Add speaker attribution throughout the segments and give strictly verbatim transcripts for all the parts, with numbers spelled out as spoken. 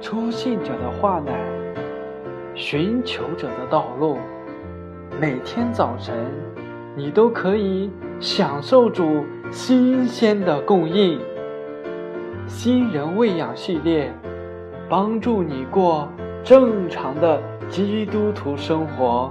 Speaker 1: 初信者的话乃寻求者的道路。每天早晨，你都可以享受主新鲜的供应。新人喂养系列，帮助你过正常的基督徒生活。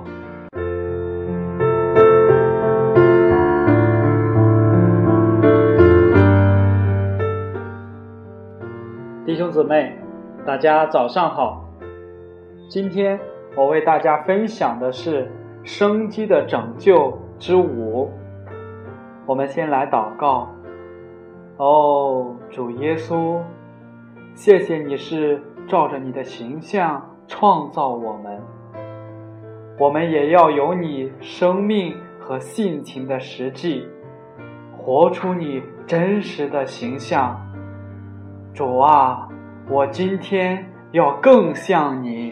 Speaker 1: 弟兄姊妹，大家早上好。今天我为大家分享的是生机的拯救之五。我们先来祷告。哦，主耶稣，谢谢你是照着你的形象创造我们，我们也要有你生命和性情的实际，活出你真实的形象。主啊，我今天要更像你。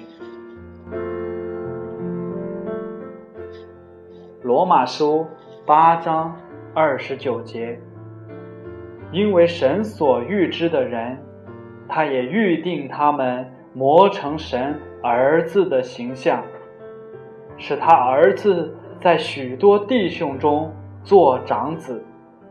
Speaker 1: 罗马书八章二十九节，因为神所预知的人，他也预定他们磨成神儿子的形象，使他儿子在许多弟兄中做长子。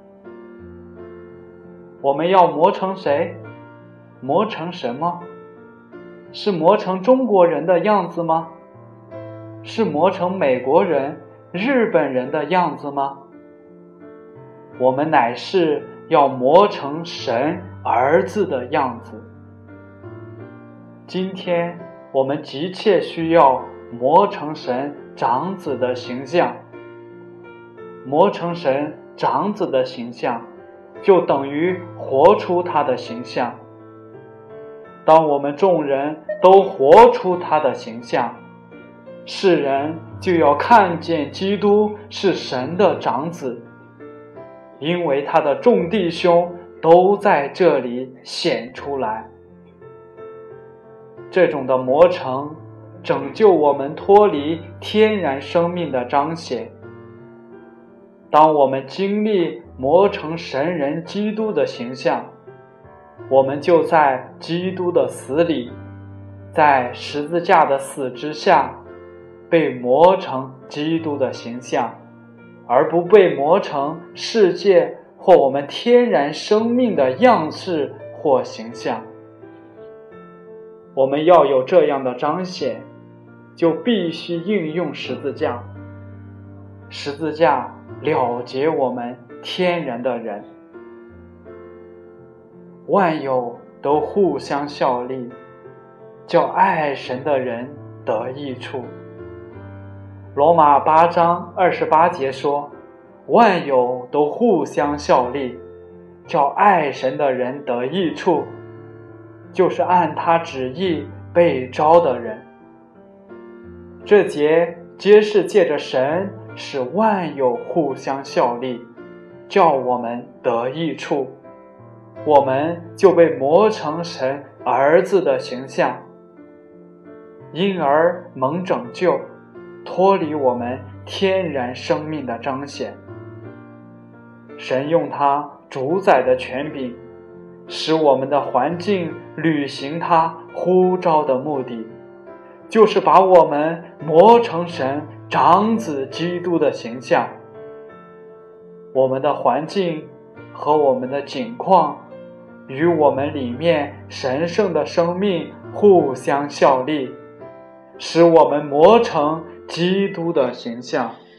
Speaker 1: 我们要磨成谁？磨成什么？是磨成中国人的样子吗？是磨成美国人、日本人的样子吗？我们乃是要磨成神儿子的样子。今天我们急切需要磨成神长子的形象。磨成神长子的形象，就等于活出他的形象。当我们众人都活出他的形象，世人就要看见基督是神的长子，因为他的众弟兄都在这里显出来。这种的磨成，拯救我们脱离天然生命的彰显。当我们经历磨成神人基督的形象，我们就在基督的死里，在十字架的死之下，被磨成基督的形象，而不被磨成世界或我们天然生命的样式或形象。我们要有这样的彰显，就必须应用十字架。十字架了结我们天然的人。万有都互相效力，叫爱神的人得益处。罗马八章二十八节说，万有都互相效力，叫爱神的人得益处，就是按他旨意被召的人。这节皆是借着神使万有互相效力，叫我们得益处，我们就被磨成神儿子的形象，因而蒙拯救，脱离我们天然生命的彰显。神用他主宰的权柄，使我们的环境履行他呼召的目的，就是把我们磨成神长子基督的形象。我们的环境和我们的境况与我们里面神圣的生命互相效力，使我们磨成基督的形象。